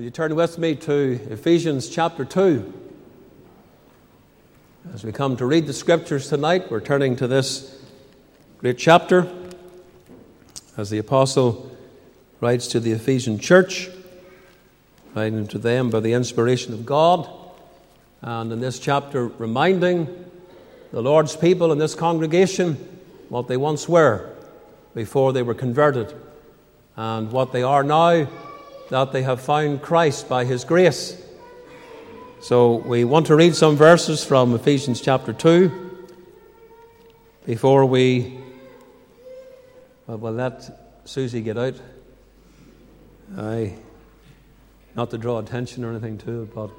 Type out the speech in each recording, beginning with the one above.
you turn with me to Ephesians chapter 2? As we come to read the Scriptures tonight, we're turning to this great chapter as the Apostle writes to the Ephesian church, writing to them by the inspiration of God, and in this chapter reminding the Lord's people in this congregation what they once were before they were converted, and what they are now that they have found Christ by His grace. So we want to read some verses from Ephesians chapter 2 before we we'll let Susie get out. Not to draw attention or anything to it, but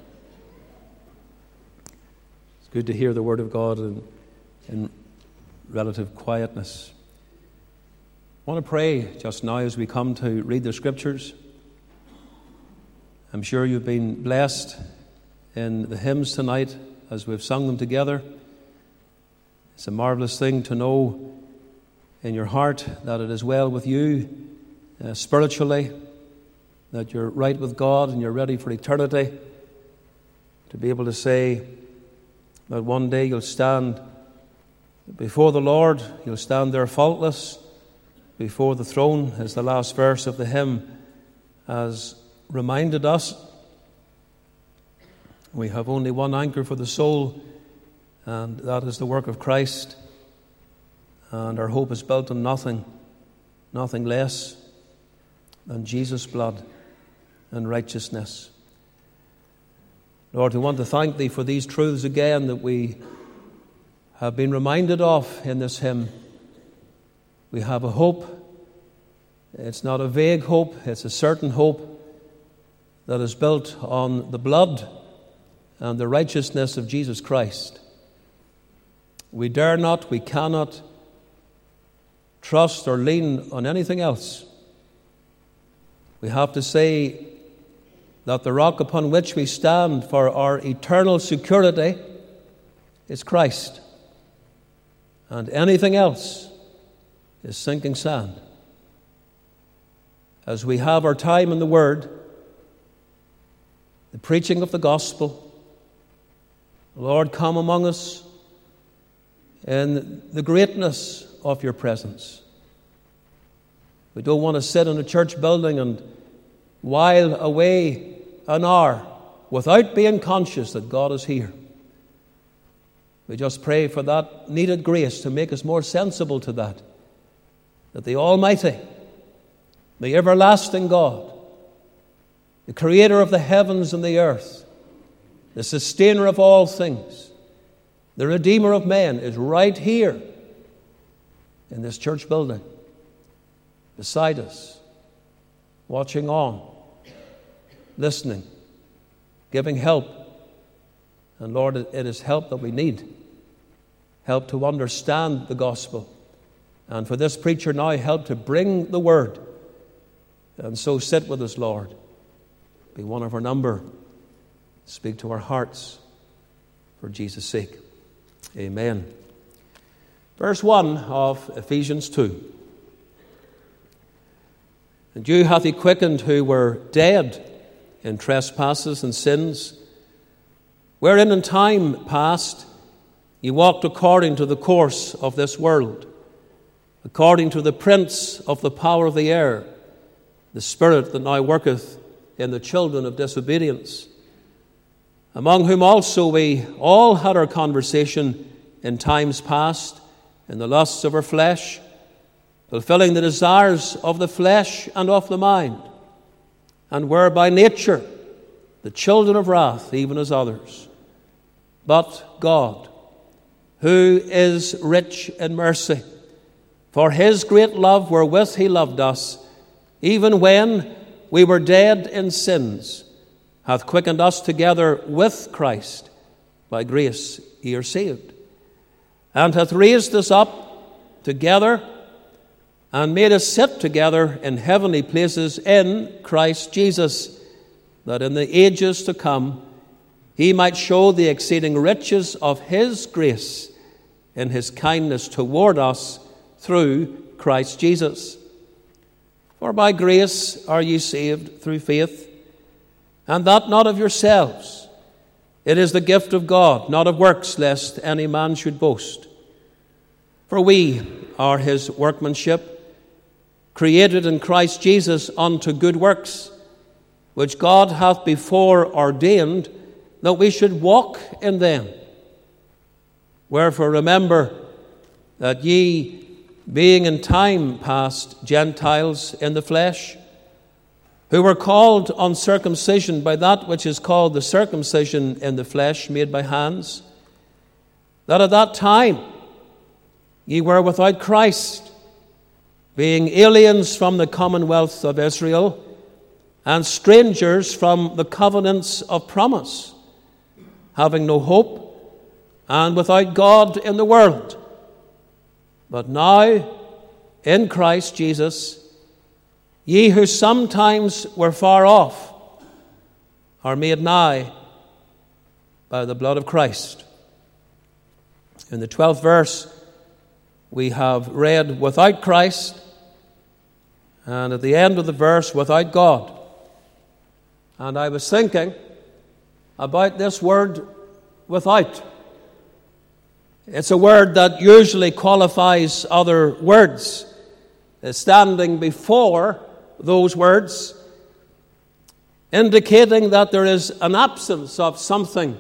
it's good to hear the Word of God in relative quietness. I want to pray just now as we come to read the Scriptures. I'm sure you've been blessed in the hymns tonight as we've sung them together. It's a marvelous thing to know in your heart that it is well with you spiritually, that you're right with God and you're ready for eternity. To be able to say that one day you'll stand before the Lord, you'll stand there faultless before the throne, as the last verse of the hymn has reminded us. We have only one anchor for the soul, and that is the work of Christ. And our hope is built on nothing less than Jesus' blood and righteousness. Lord, we want to thank Thee for these truths again that we have been reminded of in this hymn. We have a hope. It's not a vague hope, it's a certain hope that is built on the blood and the righteousness of Jesus Christ. We dare not, we cannot trust or lean on anything else. We have to say that the rock upon which we stand for our eternal security is Christ. And anything else is sinking sand. As we have our time in the Word, the preaching of the gospel, Lord, come among us in the greatness of Your presence. We don't want to sit in a church building and while away an hour without being conscious that God is here. We just pray for that needed grace to make us more sensible to that the Almighty, the everlasting God, the Creator of the heavens and the earth, the Sustainer of all things, the Redeemer of men, is right here in this church building, beside us, watching on, listening, giving help. And Lord, it is help that we need. Help to understand the gospel. And for this preacher now, help to bring the word. And so sit with us, Lord. Be one of our number. Speak to our hearts for Jesus' sake. Amen. Verse 1 of Ephesians 2. And you hath He quickened who were dead in trespasses and sins, wherein in time past ye walked according to the course of this world, according to the prince of the power of the air, the spirit that now worketh in the children of disobedience, among whom also we all had our conversation in times past, in the lusts of our flesh, fulfilling the desires of the flesh and of the mind, and were by nature the children of wrath, even as others. But God, who is rich in mercy, for His great love wherewith He loved us, even when we were dead in sins, hath quickened us together with Christ. By grace ye are saved, and hath raised us up together, and made us sit together in heavenly places in Christ Jesus, that in the ages to come He might show the exceeding riches of His grace in His kindness toward us through Christ Jesus. For by grace are ye saved through faith, and that not of yourselves. It is the gift of God, not of works, lest any man should boast. For we are his workmanship, created in Christ Jesus unto good works, which God hath before ordained that we should walk in them. Wherefore remember that ye, being in time past Gentiles in the flesh, who were called uncircumcision by that which is called the circumcision in the flesh made by hands, that at that time ye were without Christ, being aliens from the commonwealth of Israel, and strangers from the covenants of promise, having no hope, and without God in the world. But now, in Christ Jesus, ye who sometimes were far off are made nigh by the blood of Christ. In the 12th verse, we have read, without Christ, and at the end of the verse, without God. And I was thinking about this word, without. It's a word that usually qualifies other words, standing before those words, indicating that there is an absence of something.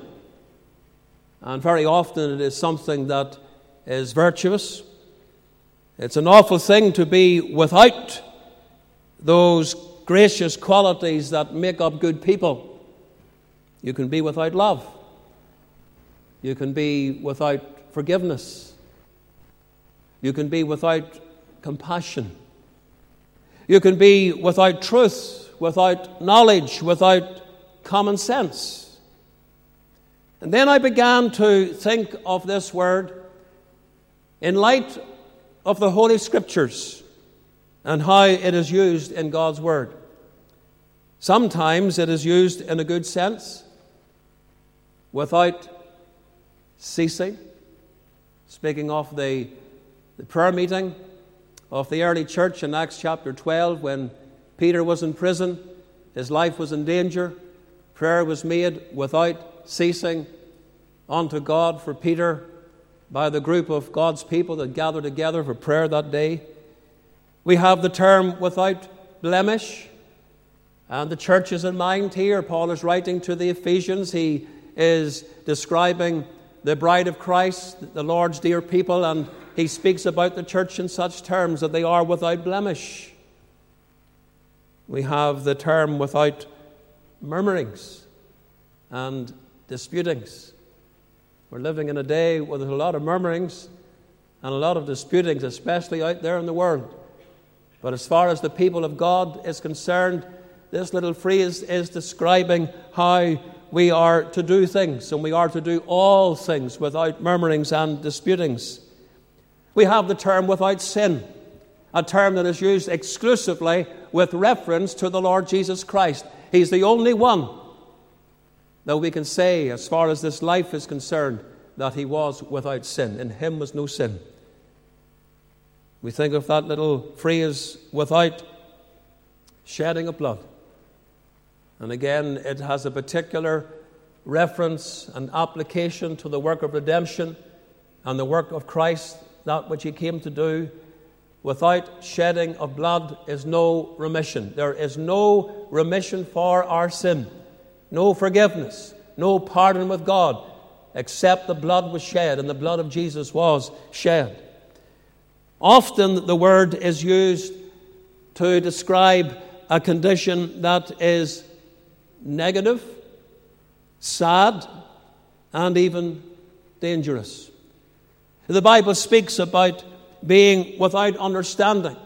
And very often it is something that is virtuous. It's an awful thing to be without those gracious qualities that make up good people. You can be without love. You can be without forgiveness. You can be without compassion. You can be without truth, without knowledge, without common sense. And then I began to think of this word in light of the Holy Scriptures and how it is used in God's Word. Sometimes it is used in a good sense, without ceasing. Speaking of the prayer meeting of the early church in Acts chapter 12, when Peter was in prison, his life was in danger, prayer was made without ceasing unto God for Peter by the group of God's people that gathered together for prayer that day. We have the term without blemish, and the church is in mind here. Paul is writing to the Ephesians. He is describing the bride of Christ, the Lord's dear people, and he speaks about the church in such terms that they are without blemish. We have the term without murmurings and disputings. We're living in a day where there's a lot of murmurings and a lot of disputings, especially out there in the world. But as far as the people of God is concerned, this little phrase is describing how we are to do things, and we are to do all things without murmurings and disputings. We have the term without sin, a term that is used exclusively with reference to the Lord Jesus Christ. He's the only one that we can say, as far as this life is concerned, that he was without sin. In him was no sin. We think of that little phrase, without shedding of blood. And again, it has a particular reference and application to the work of redemption and the work of Christ, that which he came to do. Without shedding of blood is no remission. There is no remission for our sin, no forgiveness, no pardon with God, except the blood was shed, and the blood of Jesus was shed. Often the word is used to describe a condition that is negative, sad, and even dangerous. The Bible speaks about being without understanding.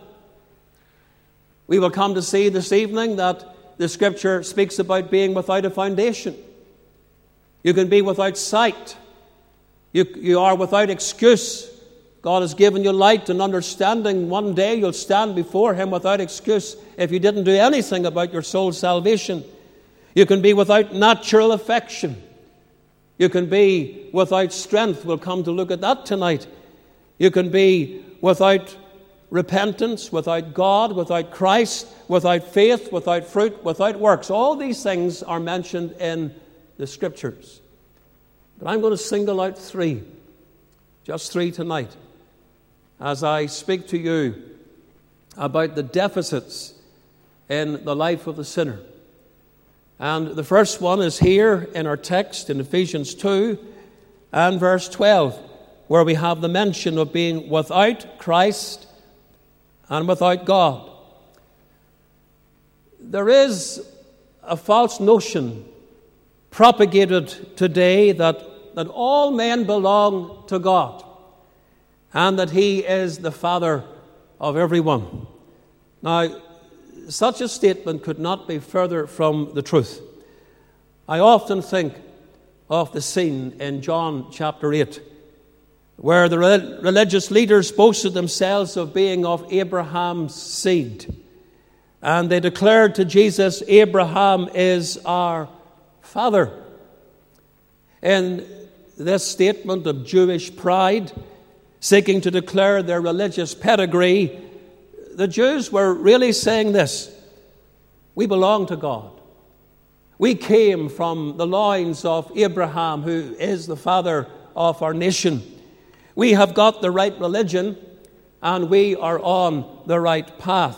We will come to see this evening that the Scripture speaks about being without a foundation. You can be without sight. You are without excuse. God has given you light and understanding. One day you'll stand before him without excuse if you didn't do anything about your soul's salvation. You can be without natural affection. You can be without strength. We'll come to look at that tonight. You can be without repentance, without God, without Christ, without faith, without fruit, without works. All these things are mentioned in the Scriptures. But I'm going to single out three, just three tonight, as I speak to you about the deficits in the life of the sinner. And the first one is here in our text in Ephesians 2 and verse 12, where we have the mention of being without Christ and without God. There is a false notion propagated today that all men belong to God and that He is the Father of everyone. Now, such a statement could not be further from the truth. I often think of the scene in John chapter 8, where the religious leaders boasted themselves of being of Abraham's seed. And they declared to Jesus, Abraham is our father. In this statement of Jewish pride, seeking to declare their religious pedigree, the Jews were really saying this: we belong to God. We came from the loins of Abraham, who is the father of our nation. We have got the right religion, and we are on the right path.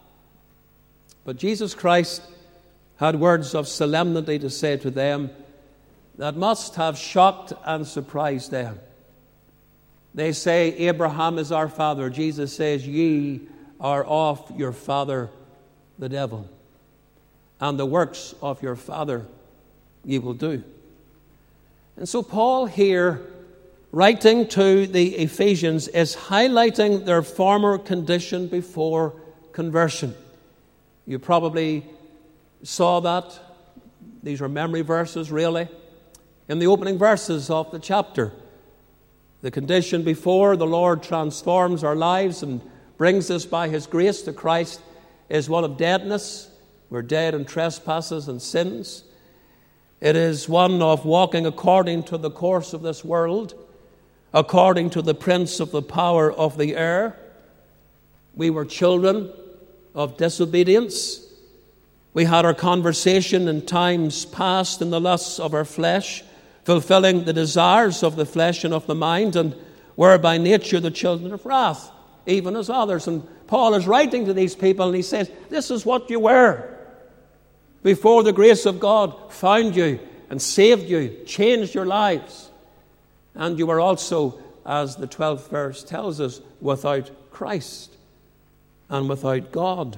But Jesus Christ had words of solemnity to say to them that must have shocked and surprised them. They say, Abraham is our father. Jesus says, ye are of your father, the devil, and the works of your father ye will do. And so Paul here, writing to the Ephesians, is highlighting their former condition before conversion. You probably saw that. These are memory verses, really. In the opening verses of the chapter, the condition before the Lord transforms our lives and brings us by His grace to Christ is one of deadness. We're dead in trespasses and sins. It is one of walking according to the course of this world, according to the prince of the power of the air. We were children of disobedience. We had our conversation in times past in the lusts of our flesh, fulfilling the desires of the flesh and of the mind, and were by nature the children of wrath, even as others. And Paul is writing to these people, and he says, this is what you were before the grace of God found you and saved you, changed your lives. And you were also, as the 12th verse tells us, without Christ and without God.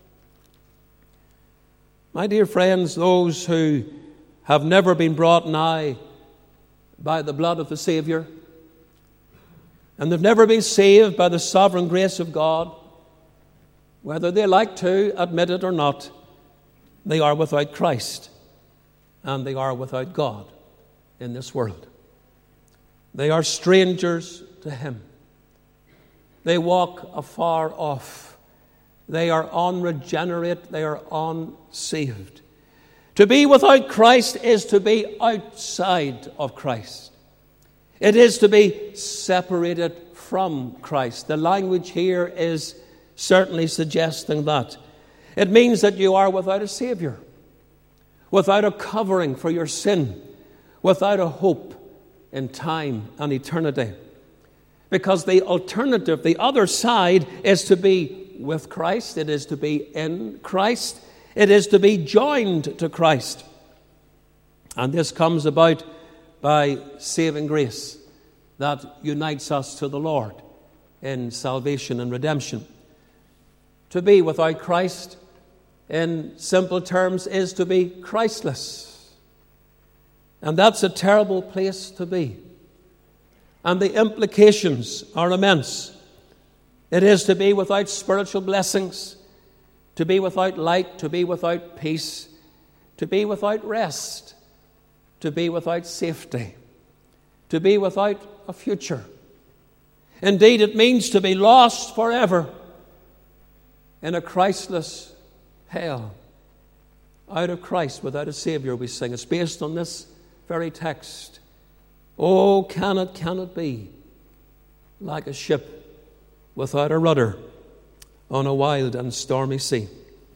My dear friends, those who have never been brought nigh by the blood of the Savior, and they've never been saved by the sovereign grace of God, whether they like to admit it or not, they are without Christ and they are without God in this world. They are strangers to Him. They walk afar off. They are unregenerate. They are unsaved. To be without Christ is to be outside of Christ. It is to be separated from Christ. The language here is certainly suggesting that. It means that you are without a Savior, without a covering for your sin, without a hope in time and eternity. Because the alternative, the other side, is to be with Christ. It is to be in Christ. It is to be joined to Christ. And this comes about by saving grace that unites us to the Lord in salvation and redemption. To be without Christ, in simple terms, is to be Christless. And that's a terrible place to be. And the implications are immense. It is to be without spiritual blessings, to be without light, to be without peace, to be without rest, to be without safety, to be without a future. Indeed, it means to be lost forever in a Christless hell. Out of Christ, without a Savior, we sing. It's based on this very text. Oh, can it be like a ship without a rudder on a wild and stormy sea.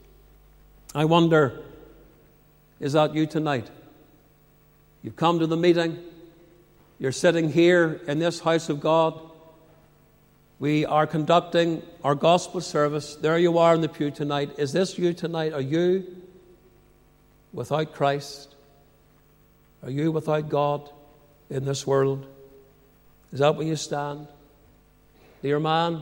I wonder, is that you tonight? You've come to the meeting. You're sitting here in this house of God. We are conducting our gospel service. There you are in the pew tonight. Is this you tonight? Are you without Christ? Are you without God in this world? Is that where you stand? Dear man,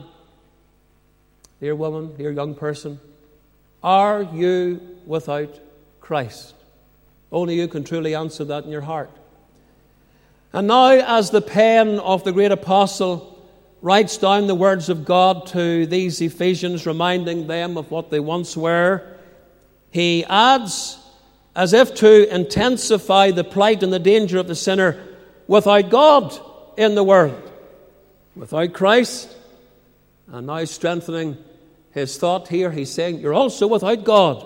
dear woman, dear young person, are you without Christ? Only you can truly answer that in your heart. And now, as the pen of the great apostle writes down the words of God to these Ephesians, reminding them of what they once were, he adds, as if to intensify the plight and the danger of the sinner, without God in the world, without Christ. And now strengthening his thought here, he's saying, you're also without God.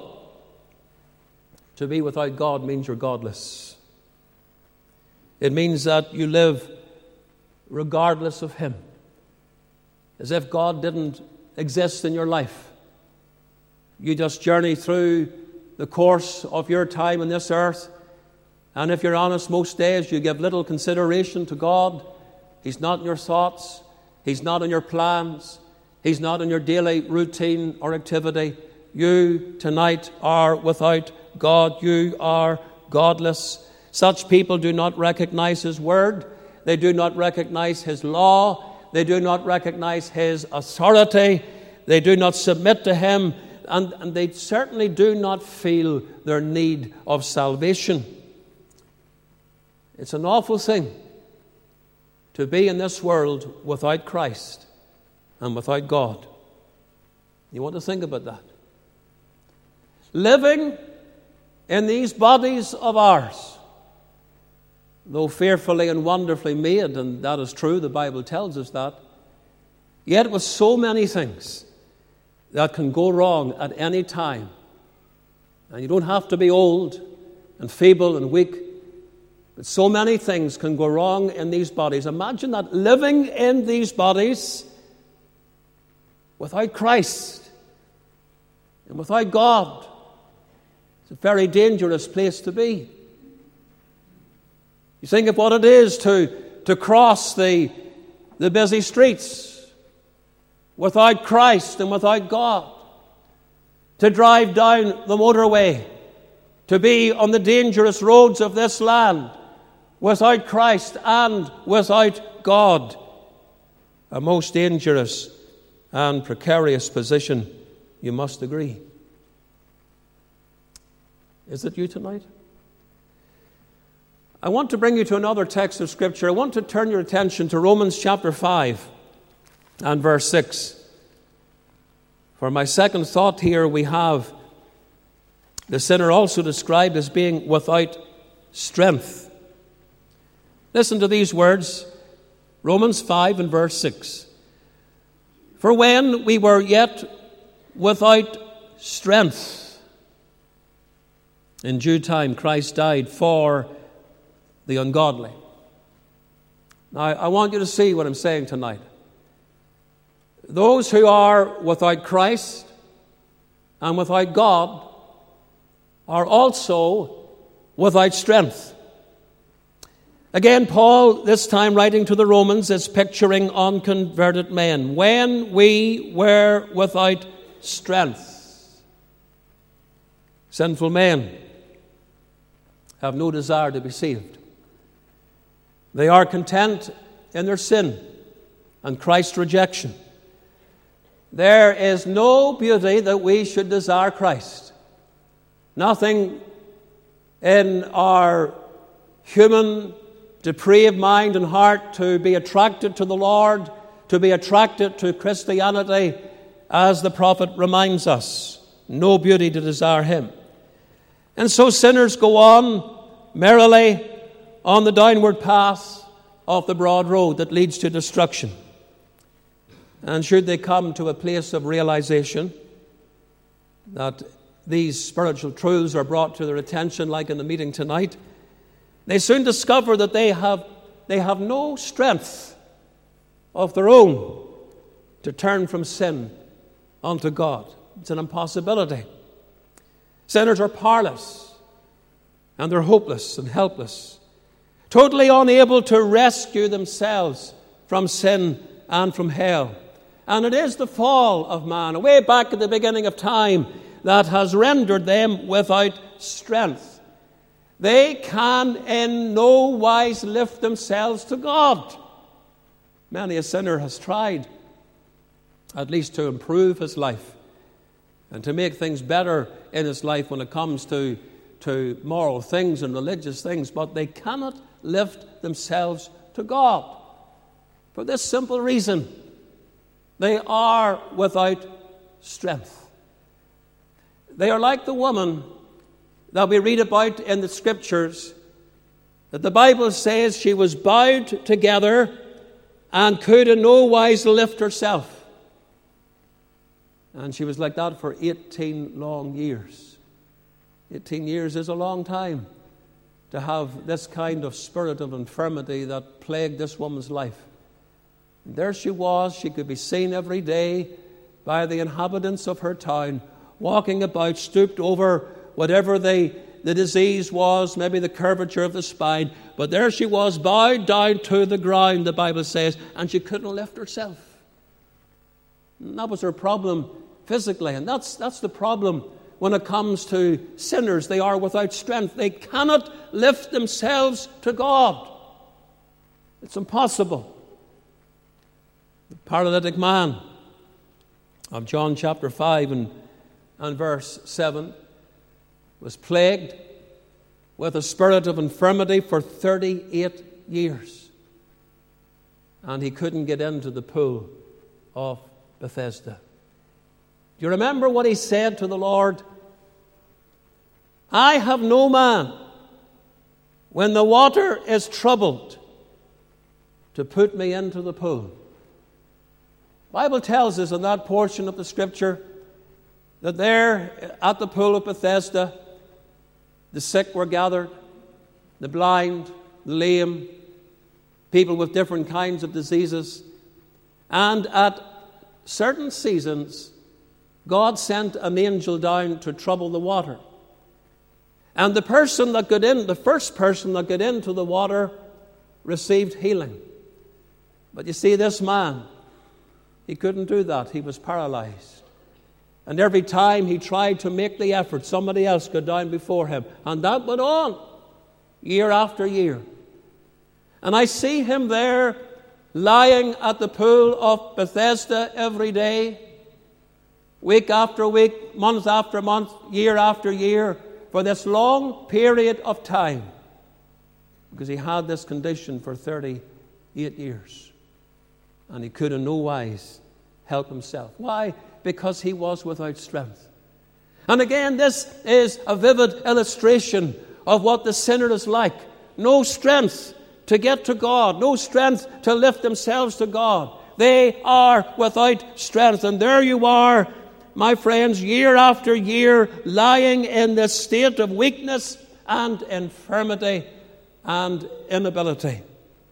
To be without God means you're godless. It means that you live regardless of Him, as if God didn't exist in your life. You just journey through the course of your time on this earth, and if you're honest, most days you give little consideration to God. He's not in your thoughts. He's not in your plans. He's not in your daily routine or activity. You tonight are without God. You are godless. Such people do not recognize His word. They do not recognize His law. They do not recognize His authority. They do not submit to Him. And they certainly do not feel their need of salvation. It's an awful thing to be in this world without Christ and without God. You want to think about that. Living in these bodies of ours, though fearfully and wonderfully made, and that is true, the Bible tells us that, yet with so many things that can go wrong at any time. And you don't have to be old and feeble and weak, but so many things can go wrong in these bodies. Imagine that, living in these bodies without Christ and without God. It's a very dangerous place to be. You think of what it is to cross the busy streets without Christ and without God, to drive down the motorway, to be on the dangerous roads of this land without Christ and without God. A most dangerous and precarious position, you must agree. Is it you tonight? I want to bring you to another text of Scripture. I want to turn your attention to Romans chapter 5 and verse 6. For my second thought here, we have the sinner also described as being without strength. Listen to these words, Romans 5 and verse 6. For when we were yet without strength, in due time Christ died for the ungodly. Now, I want you to see what I'm saying tonight. Those who are without Christ and without God are also without strength. Again, Paul, this time writing to the Romans, is picturing unconverted men. When we were without strength, sinful men have no desire to be saved. They are content in their sin and Christ's rejection. There is no beauty that we should desire Christ. Nothing in our human depraved mind and heart to be attracted to the Lord, to be attracted to Christianity, as the prophet reminds us. No beauty to desire Him. And so sinners go on merrily on the downward path of the broad road that leads to destruction. And should they come to a place of realization that these spiritual truths are brought to their attention, like in the meeting tonight, they soon discover that they have no strength of their own to turn from sin unto God. It's an impossibility. Sinners are powerless, and they're hopeless and helpless, totally unable to rescue themselves from sin and from hell. And it is the fall of man, way back at the beginning of time, that has rendered them without strength. They can in no wise lift themselves to God. Many a sinner has tried, at least to improve his life and to make things better in his life when it comes to moral things and religious things, but they cannot lift themselves to God. For this simple reason, they are without strength. They are like the woman that we read about in the Scriptures, that the Bible says she was bowed together and could in no wise lift herself. And she was like that for 18 long years. 18 years is a long time to have this kind of spirit of infirmity that plagued this woman's life. And there she was. She could be seen every day by the inhabitants of her town, walking about, stooped over whatever the disease was, maybe the curvature of the spine. But there she was, bowed down to the ground, the Bible says, and she couldn't lift herself. And that was her problem physically. And that's the problem when it comes to sinners. They are without strength. They cannot lift themselves to God. It's impossible. The paralytic man of John chapter 5 and verse 7 was plagued with a spirit of infirmity for 38 years. And he couldn't get into the pool of Bethesda. Do you remember what he said to the Lord? I have no man, when the water is troubled, to put me into the pool. The Bible tells us in that portion of the Scripture that there at the pool of Bethesda, the sick were gathered, the blind, the lame, people with different kinds of diseases. And at certain seasons, God sent an angel down to trouble the water. And the person that got in, the first person that got into the water, received healing. But you see, this man, he couldn't do that. He was paralyzed. And every time he tried to make the effort, somebody else got down before him. And that went on, year after year. And I see him there, lying at the pool of Bethesda every day, week after week, month after month, year after year, for this long period of time. Because he had this condition for 38 years. And he could in no wise help himself. Why? Because he was without strength. And again, this is a vivid illustration of what the sinner is like. No strength to get to God. No strength to lift themselves to God. They are without strength. And there you are, my friends, year after year, lying in this state of weakness and infirmity and inability.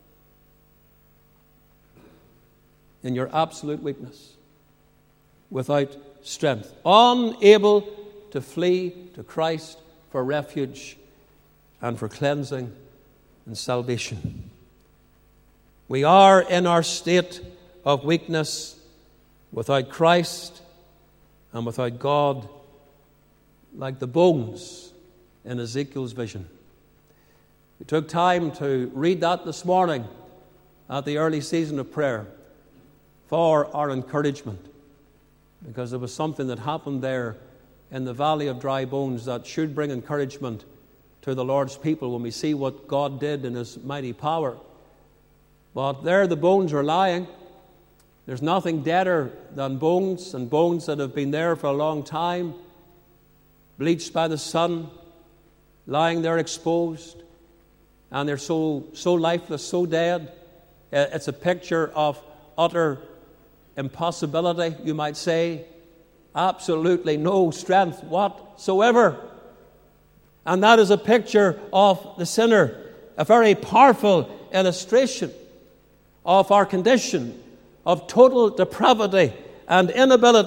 In your absolute weakness. Without strength, unable to flee to Christ for refuge and for cleansing and salvation. We are in our state of weakness without Christ and without God, like the bones in Ezekiel's vision. We took time to read that this morning at the early season of prayer for our encouragement. Because there was something that happened there in the valley of dry bones that should bring encouragement to the Lord's people when we see what God did in His mighty power. But there the bones are lying. There's nothing deader than bones, and bones that have been there for a long time, bleached by the sun, lying there exposed, and they're so lifeless, so dead. It's a picture of utter impossibility, you might say. Absolutely no strength whatsoever. And that is a picture of the sinner, a very powerful illustration of our condition of total depravity and inability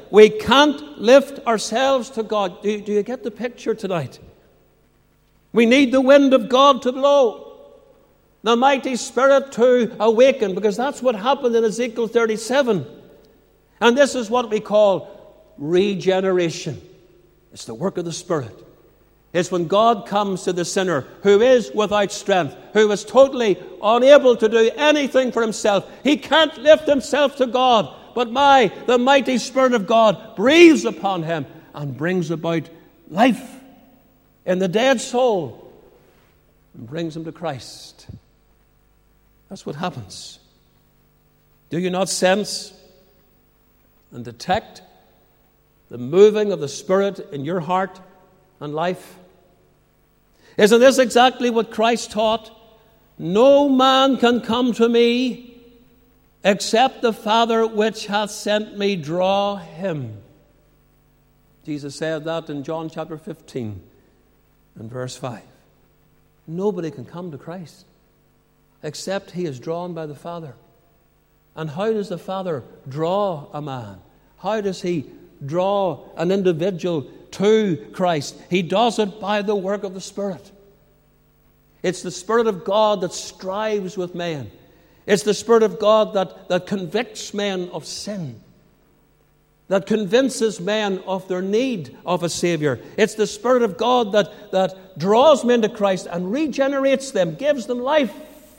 We can't lift ourselves to God. Do you get the picture tonight? We need the wind of God to blow, the mighty Spirit to awaken, because that's what happened in Ezekiel 37. And this is what we call regeneration. It's the work of the Spirit. It's when God comes to the sinner who is without strength, who is totally unable to do anything for himself. He can't lift himself to God, but the mighty Spirit of God breathes upon him and brings about life in the dead soul and brings him to Christ. That's what happens. Do you not sense and detect the moving of the Spirit in your heart and life? Isn't this exactly what Christ taught? No man can come to me except the Father which hath sent me draw him. Jesus said that in John chapter 15 and verse 5. Nobody can come to Christ except he is drawn by the Father. And how does the Father draw a man? How does he draw an individual to Christ? He does it by the work of the Spirit. It's the Spirit of God that strives with men. It's the Spirit of God that convicts men of sin, that convinces men of their need of a Savior. It's the Spirit of God that draws men to Christ and regenerates them, gives them life.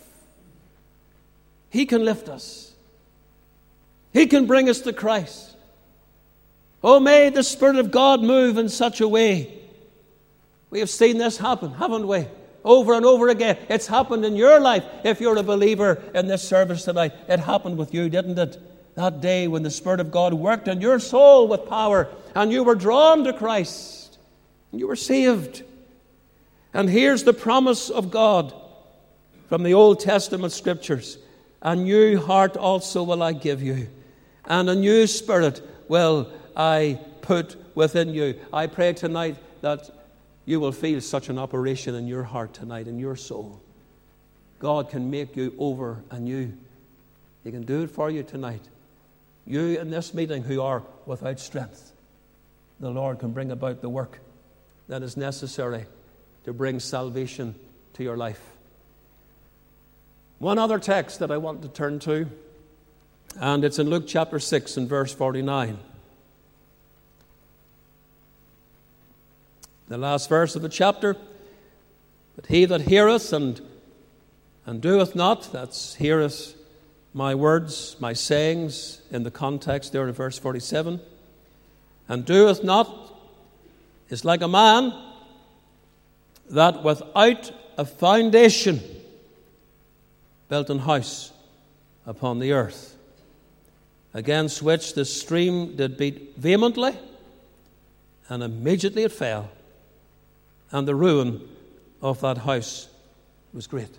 He can lift us. He can bring us to Christ. Oh, may the Spirit of God move in such a way. We have seen this happen, haven't we? Over and over again. It's happened in your life. If you're a believer in this service tonight, it happened with you, didn't it? That day when the Spirit of God worked in your soul with power and you were drawn to Christ and you were saved. And here's the promise of God from the Old Testament Scriptures. A new heart also will I give you, and a new spirit will I put within you. I pray tonight that you will feel such an operation in your heart tonight, in your soul. God can make you over anew. He can do it for you tonight. You in this meeting who are without strength, the Lord can bring about the work that is necessary to bring salvation to your life. One other text that I want to turn to, and it's in Luke chapter 6 and verse 49. The last verse of the chapter. But he that heareth and doeth not, that's heareth my words, my sayings, in the context there in verse 47, and doeth not, is like a man that without a foundation built an house upon the earth, against which the stream did beat vehemently, and immediately it fell, and the ruin of that house was great.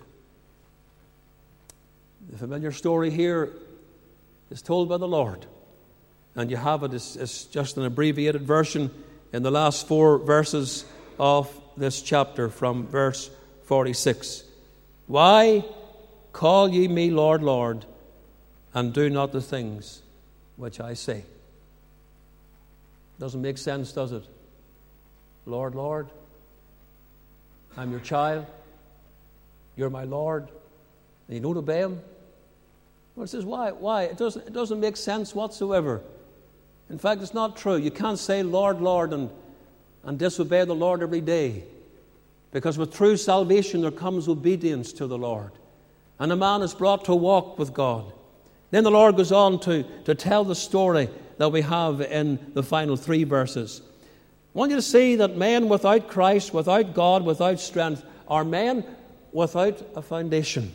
The familiar story here is told by the Lord, and you have it as just an abbreviated version in the last 4 verses of this chapter from verse 46. Why call ye me Lord, Lord, and do not the things which I say? Doesn't make sense, does it? Lord, Lord, I'm your child, you're my Lord, and you don't obey him? Well, it says, why? It doesn't make sense whatsoever. In fact, it's not true. You can't say Lord, Lord, and disobey the Lord every day. Because with true salvation there comes obedience to the Lord. And a man is brought to walk with God. Then the Lord goes on to tell the story that we have in the final 3 verses. I want you to see that men without Christ, without God, without strength, are men without a foundation.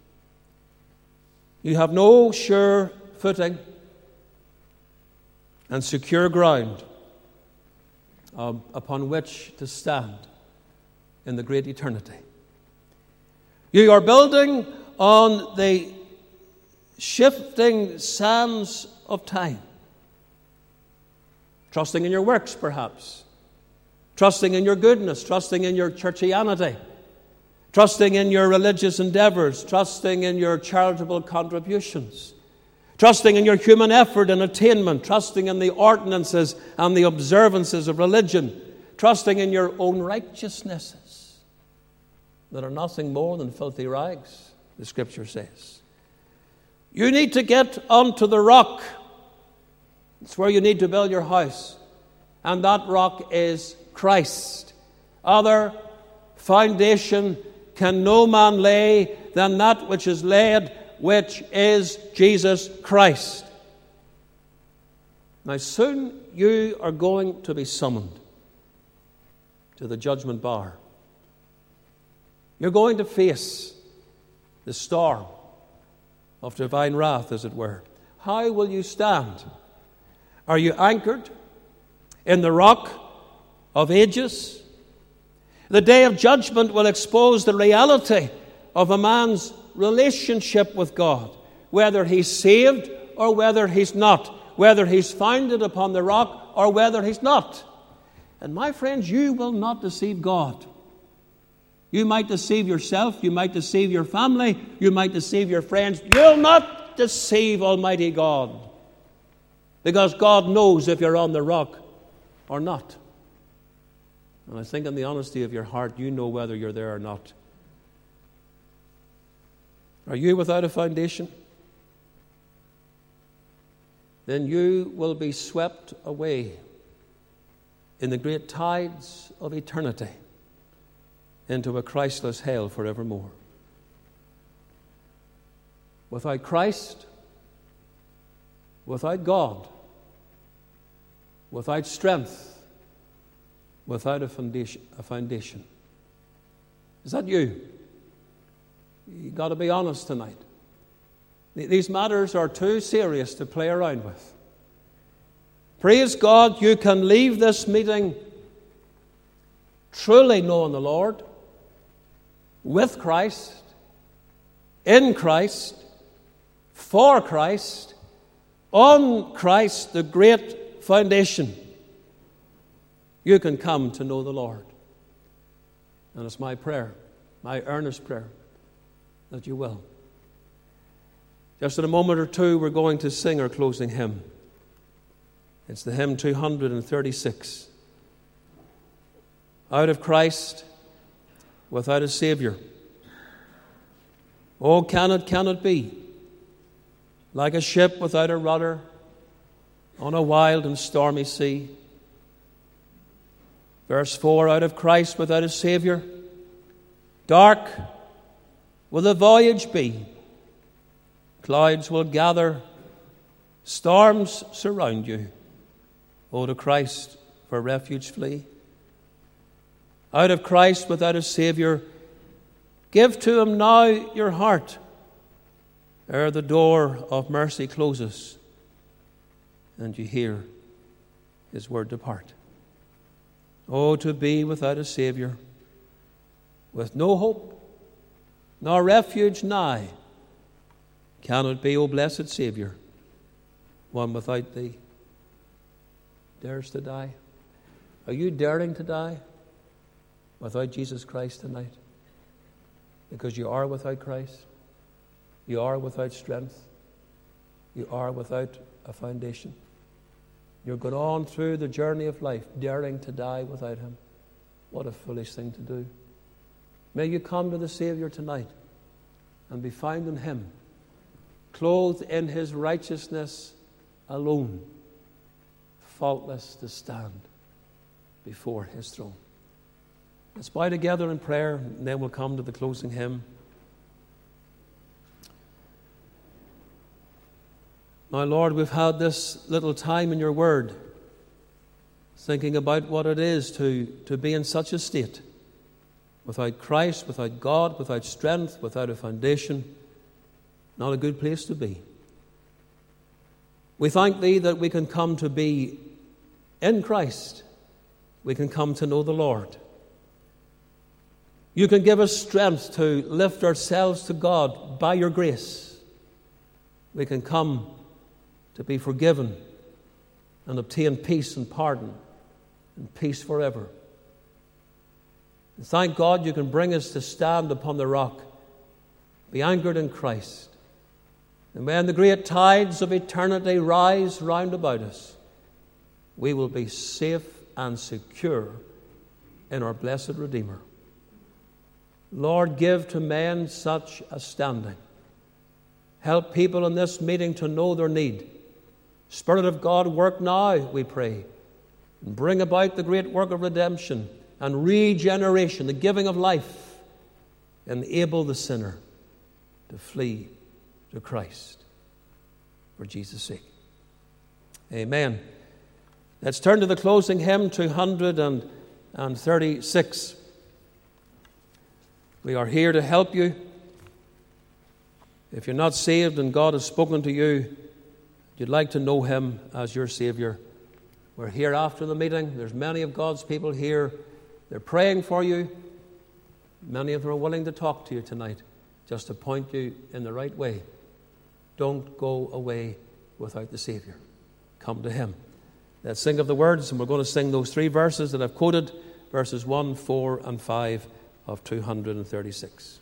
You have no sure footing and secure ground upon which to stand in the great eternity. You are building on the shifting sands of time, trusting in your works perhaps, trusting in your goodness, trusting in your churchianity, trusting in your religious endeavors, trusting in your charitable contributions, trusting in your human effort and attainment, trusting in the ordinances and the observances of religion, trusting in your own righteousnesses that are nothing more than filthy rags, the Scripture says. You need to get onto the rock. It's where you need to build your house. And that rock is Christ. Other foundation can no man lay than that which is laid, which is Jesus Christ. Now soon you are going to be summoned to the judgment bar. You're going to face the storm of divine wrath, as it were. How will you stand? Are you anchored in the rock of ages? The day of judgment will expose the reality of a man's relationship with God, whether he's saved or whether he's not, whether he's founded upon the rock or whether he's not. And my friends, you will not deceive God. You might deceive yourself, you might deceive your family, you might deceive your friends. You'll not deceive Almighty God, because God knows if you're on the rock or not. And I think in the honesty of your heart, you know whether you're there or not. Are you without a foundation? Then you will be swept away in the great tides of eternity into a Christless hell forevermore. Without Christ, without God, without strength, without a foundation. Is that you? You've got to be honest tonight. These matters are too serious to play around with. Praise God, you can leave this meeting truly knowing the Lord, with Christ, in Christ, for Christ, on Christ, the great foundation. You can come to know the Lord. And it's my prayer, my earnest prayer, that you will. Just in a moment or two, we're going to sing our closing hymn. It's the hymn 236. Out of Christ, without a Savior. Oh, can it be? Like a ship without a rudder on a wild and stormy sea. Verse 4, out of Christ without a Savior. Dark will the voyage be. Clouds will gather. Storms surround you. Oh, to Christ for refuge flee. Out of Christ without a Savior, give to Him now your heart, ere the door of mercy closes, and you hear His word depart. Oh, to be without a Savior, with no hope, nor refuge nigh, cannot be, O blessed Savior, one without Thee dares to die. Are you daring to die without Jesus Christ tonight? Because you are without Christ. You are without strength. You are without a foundation. You're going on through the journey of life, daring to die without Him. What a foolish thing to do. May you come to the Savior tonight and be found in Him, clothed in His righteousness alone, faultless to stand before His throne. Let's bow together in prayer, and then we'll come to the closing hymn. Now, Lord, we've had this little time in your word, thinking about what it is to be in such a state, without Christ, without God, without strength, without a foundation. Not a good place to be. We thank Thee that we can come to be in Christ. We can come to know the Lord. You can give us strength to lift ourselves to God by your grace. We can come to be forgiven and obtain peace and pardon and peace forever. And thank God you can bring us to stand upon the rock, be anchored in Christ, And when the great tides of eternity rise round about us, we will be safe and secure in our blessed Redeemer. Lord, give to men such a standing. Help people in this meeting to know their need. Spirit of God, work now, we pray, and bring about the great work of redemption and regeneration, the giving of life. Enable the sinner to flee to Christ for Jesus' sake. Amen. Let's turn to the closing hymn, 236. We are here to help you. If you're not saved and God has spoken to you, you'd like to know Him as your Savior, we're here after the meeting. There's many of God's people here. They're praying for you. Many of them are willing to talk to you tonight, just to point you in the right way. Don't go away without the Savior. Come to Him. Let's sing of the words, and we're going to sing those three verses that I've quoted, verses 1, 4, and 5 of 236.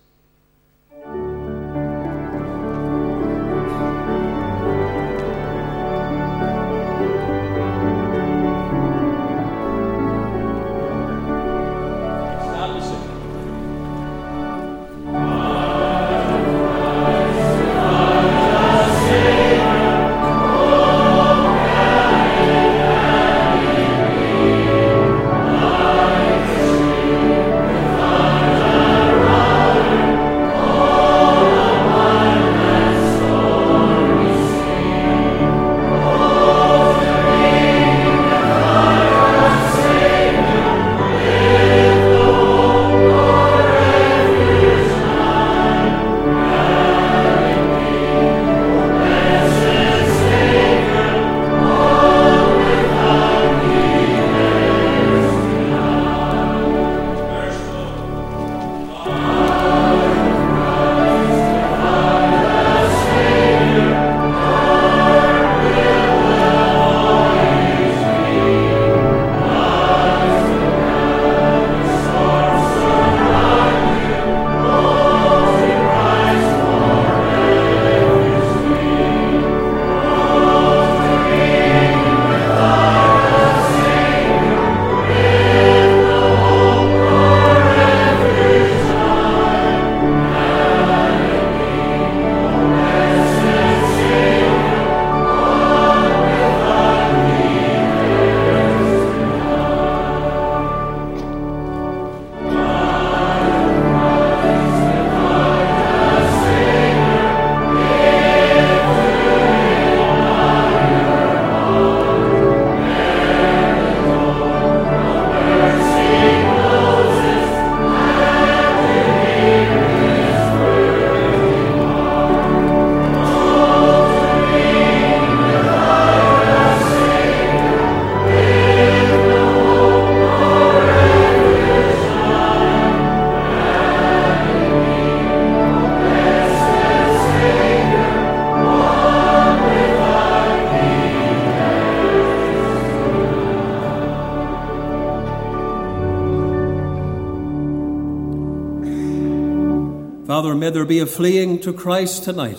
Father, may there be a fleeing to Christ tonight.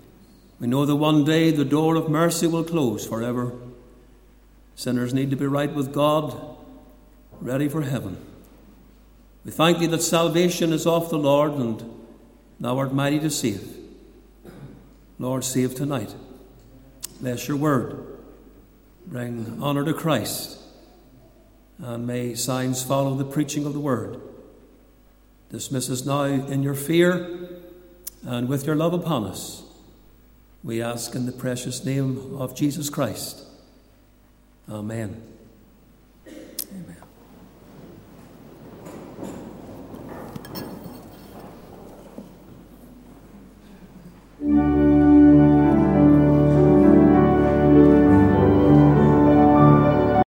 We know that one day the door of mercy will close forever. Sinners need to be right with God, ready for heaven. We thank Thee that salvation is of the Lord, and Thou art mighty to save. Lord, save tonight. Bless Your word. Bring honour to Christ. And may signs follow the preaching of the word. Dismiss us now in Your fear and with Your love upon us. We ask in the precious name of Jesus Christ. Amen.